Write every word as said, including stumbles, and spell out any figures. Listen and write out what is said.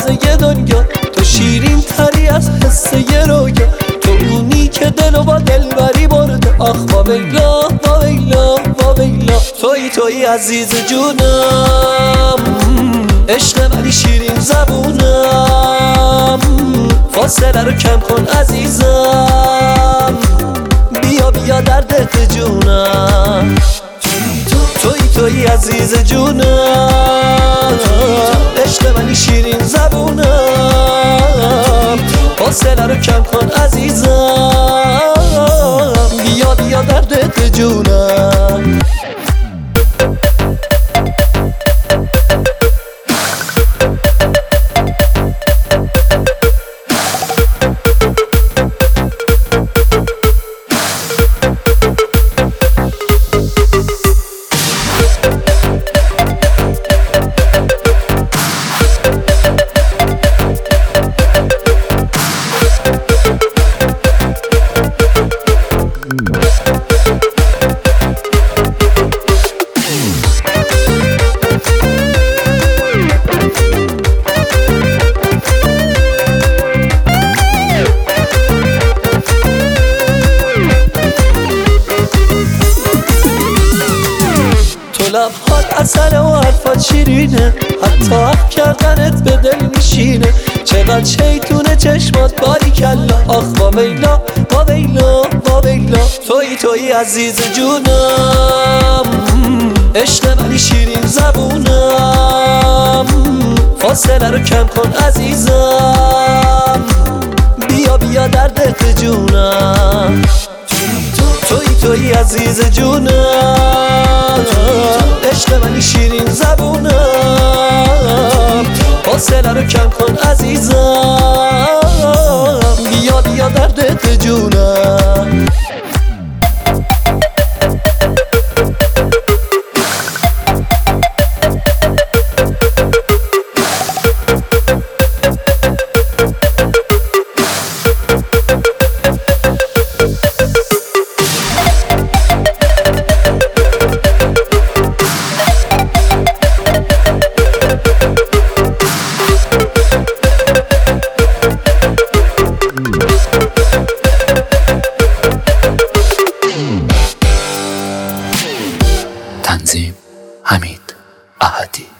واسه یه دنیا، تو شیرین تری از حس یه رویا، تو اونی که دلو با دلبری برده. آخ با ویلا با ویلا با ویلا، توی توی عزیز جونم، عشق منی شیرین زبونم، فاصله رو کم کن عزیزم، بیا بیا در دل جونم، توی توی عزیز جونم، عشق منی شیرین زبونم، فاصله رو کم کن عزیزم، بیا بیا در دل جونم. لبهات عسل و حرفات شیرینه، حتی حق کردنت به دل میشینه، چقدر شیطونه چشمات باریکلا. آخ با ویلا با ویلا با ویلا، توی توی عزیز جونم، عشق منی شیرین زبونم، فاصله رو کم کن عزیزم، بیا بیا در دل جونم، توی توی عزیز جونم، عشق منی شیرین زبونم، فاصله رو کم کن عزیزم، بیا بیا در دل جونم. تنظیم حمید احدی.